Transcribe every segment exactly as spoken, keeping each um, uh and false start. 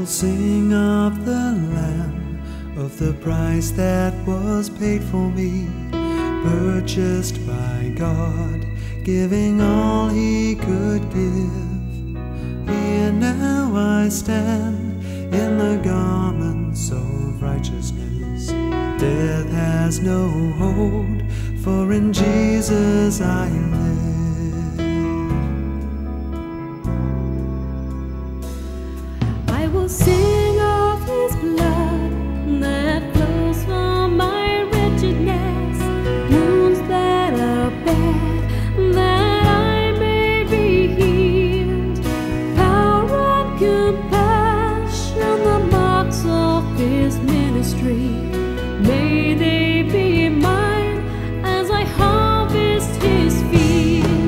will sing of the Lamb, of the price that was paid for me, purchased by God, giving all He could give. Here now I stand in the garments of righteousness. Death has no hold, for in Jesus I live. I will sing of His blood that flows from my wretchedness, wounds that are bad, that I may be healed. Power and compassion, the marks of His ministry, may they be mine as I harvest His field.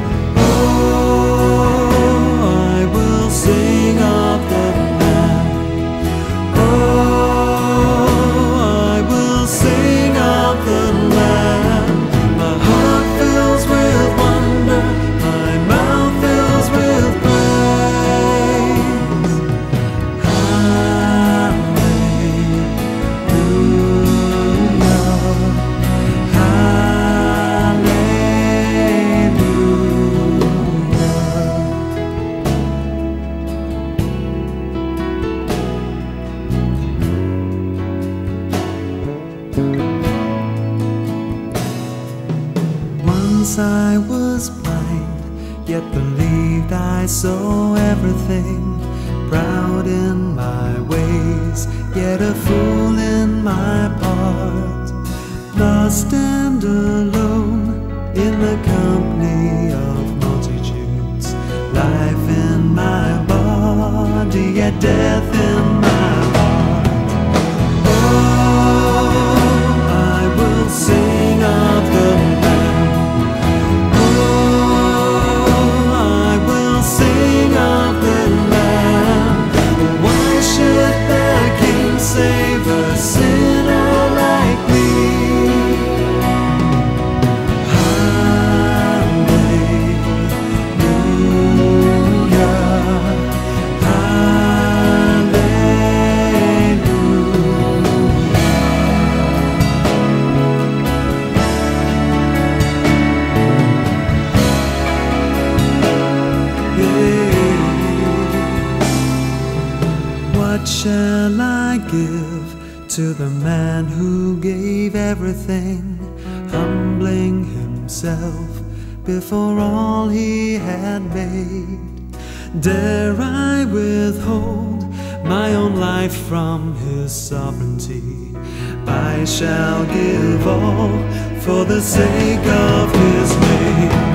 Oh, I will sing of the Lamb. Oh, I will sing of the Lamb. My heart fills with wonder, my mouth fills with praise. Once I was blind, yet believed I saw everything. Proud in my ways, yet a fool in my part. Lost and alone in the company of multitudes. Life in my body, yet death in my heart. Oh, I will sing of the Lamb. Oh, I will sing of the Lamb. Why should the King save a sinner like me? What shall I give to the man who gave everything, humbling himself before all He had made? Dare I withhold my own life from His sovereignty? I shall give all for the sake of His name.